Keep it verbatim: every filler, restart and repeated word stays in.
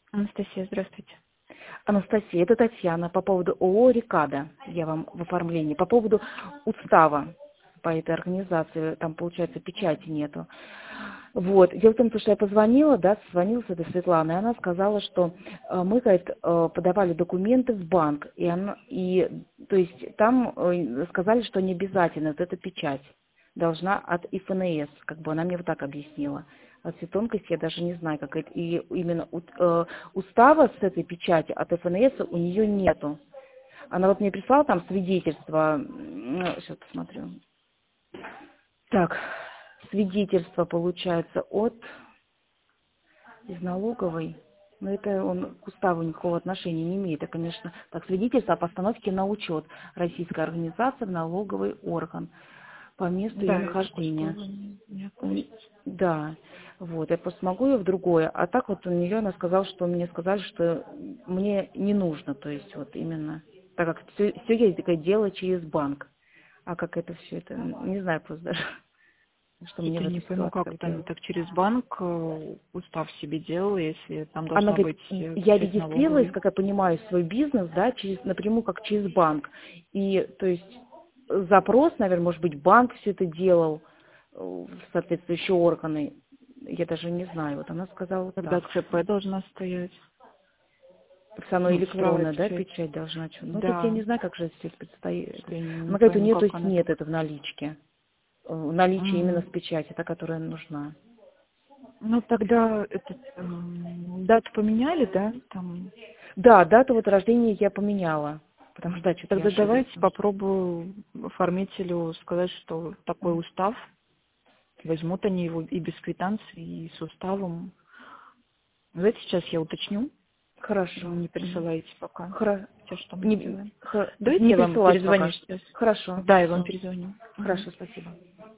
Анастасия, здравствуйте. Анастасия, это Татьяна по поводу ООО «Рикада». Я вам в оформлении. По поводу устава по этой организации. Там, получается, печати нету. Вот. Дело в том, что я позвонила, да, созвонилась с этой Светланой, и она сказала, что э, мы, говорит, э, подавали документы в банк, и, она, и то есть там э, сказали, что не обязательно, вот эта печать должна от ИФНС, как бы она мне вот так объяснила. От всей тонкости я даже не знаю, как это. И именно у- э, устава с этой печати от ФНС у нее нету. Она вот мне прислала там свидетельство, сейчас посмотрю. Так, свидетельство получается от из налоговой. Но это он к уставу никакого отношения не имеет. Это, конечно, так, свидетельство о постановке на учет. Российская организация в налоговый орган по месту ее Да, это к нахождения. уставу не, не М, относится. Да, вот, я просто могу ее в другое. А так вот у нее она сказала, что мне сказали, что мне не нужно, то есть вот именно, так как все, все я такое дело через банк. А как это все это, не знаю просто даже, что мне Я в не этой пойму, ситуации как как это они делать. так через банк э, устав себе делал, если там Она должна говорит, быть э, я печать регистрировалась, налоговой. как я понимаю, в свой бизнес, да, через, напрямую как через банк. И, то есть, запрос, наверное, может быть, банк все это делал, э, соответствующие органы. Я даже не знаю. Вот она сказала вот Тогда так. ЦП должна стоять, Все равно ну, цифровая электронная, да, печать. печать должна. чё- Ну, тут я Да, не знаю, как же здесь предстоит. я не, Она не говорит, у пойму, нее, то как есть, она нет так. это в наличке. Э, Наличие именно с Мгм. печати, та, которая нужна. Ну, тогда этот, эм, дату поменяли, да, там. Да, дату вот рождения я поменяла. Потому что, да, что-то я Тогда ошиблась. давайте попробую оформителю сказать, что такой устав. Возьмут они его и без квитанции, и с уставом. Давайте сейчас я уточню. Вы Хорошо. не Мгм. присылаете пока. Хра- Хотя что мы Не, сделаем? хра- Давайте не я вам присылать пока перезвоню что. сейчас. Хорошо, Да, я вам все. перезвоню. Мгм. Хорошо, спасибо.